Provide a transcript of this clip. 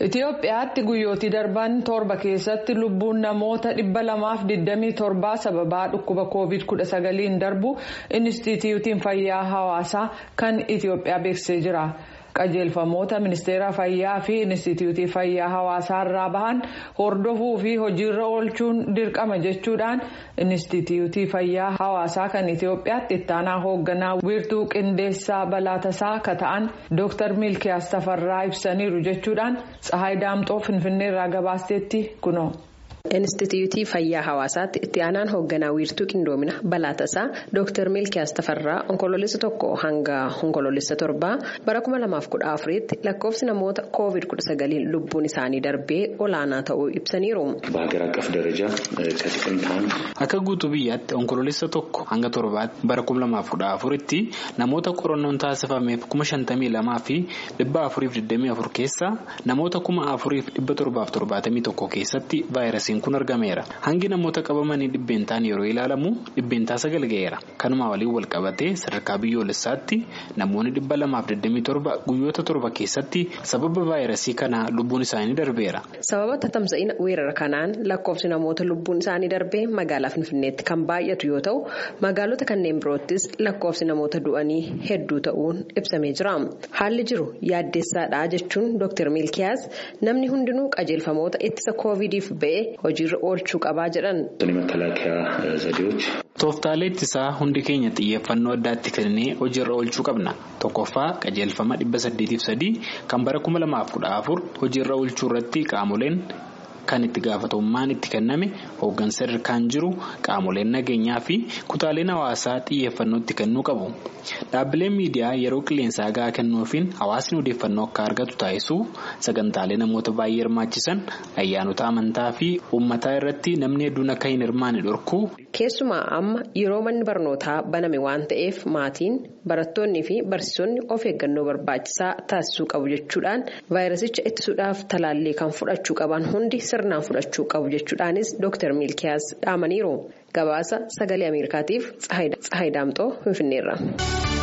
Itoophiyaatti guyyootii darban torba keessatti lubbuun namoota 227 sababaa dhukkuba COVID-19 darbu Inistituutiin Fayyaa Hawaasaa kan Itoophiyaa beeksisee jira. Qajeelfamoota ministeera fayyaa fi Inistituutii Fayyaa Hawaasaa irraa bahan hordofuu fi hojiirra oolchuun dirqama jechuudhaan Inistituutii Fayyaa Hawaasaa kan Itoophiyaatti ittaanaa hoogganaa wiirtuu qindeessaa balaa tasaa akka ta'an Dr. Milkiyaas Tafarraa ibsaniiru jechuudhaan Tsahaay Daamxoo Finfinnee irraa gabaasteetti kunoo. Inistituutii Fayyaa Hawaasaatti itti aanaan hoogganaa wiirtuu qindoomina balaa tasaa Dr. Milkiyaas Tafarraa onkoloolessa 1 hanga onkoloolessa 7 bara 2014tti lakkoofsi namoota COVID-19 lubbuun isaanii darbee olaanaa ta'uu ibsaniiru. በሀገር አቀፍ ደረጃ ከጥቅምት akka guutuu biyyaatti onkoloolessa 1 hanga 7 bara 2014tti namoota qorannoon taasifameef 52,424 keessa namoota 4,771 keessatti vaayirasii kun argameera. Hangi namoota qabamanii dhibbeentaan yeroo ilaalamu dhibbeentaa 9 ga'eera. Kanuma waliin wal qabatee sadarkaa biyyoolessaatti namoonni 227 guyyoota 7 keessatti sababa vaayirasii kana lubbuun isaanii darbeera. Sababa tatamsa'ina weerara kanaan lakkoofsi namoota lubbuun isaanii darbee magaalaa Finfinneetti kan baay'atu yoo ta'u magaalota kanneen biroottis lakkoofsi namoota du'anii hedduu ta'uun ibsamee jira. Haalli jiru yaaddeessaadha jechuun Dr. Milkiyaas namni hundinuu qajeelfamoota ittisa COVID'if ba'e hojiirra oolchuu qabaa jedhan. Tooftaalee ittisaa hundi keenya xiyyeeffannoo addaatti kennee hojiirra oolchuu qabna. Tokkoffaa qajeelfama 803 kan bara 2014 hojiirra oolchuu irratti qaamoleen kan itti gaafatamummaan itti kenname hooggansa sadarkaan jiru qaamoleen nageenyaa fi kutaaleen hawaasaa xiyyeeffannoo itti kennuu qabu. Dhaabbileen miidiyaa yeroo qilleensaa gahaa kennuufiin hawaasni odeeffannoo akka argatu taasisuu sagantaalee namoota baay'ee hirmaachisan ayyaanota amantaa fi uummataa irratti namni hedduun akka hin hirmaanne dhorkuu. Keessumaa amma yeroo manni barnootaa baname waan ta'eef maatiin barattoonni fi barsiisonni of eeggannoo barbaachisaa taasisuu qabu jechuudhaan vaayirasicha ittisuudhaaf talaallii kan fudhachuu qaban hundi sirnaan fudhachuu qabu jechuudhaanis Dr. Milkiyaas dhaamaniiru. Gabaasa Sagalee Ameerikaatiif Tsahaay Daamxoo Finfinneerra.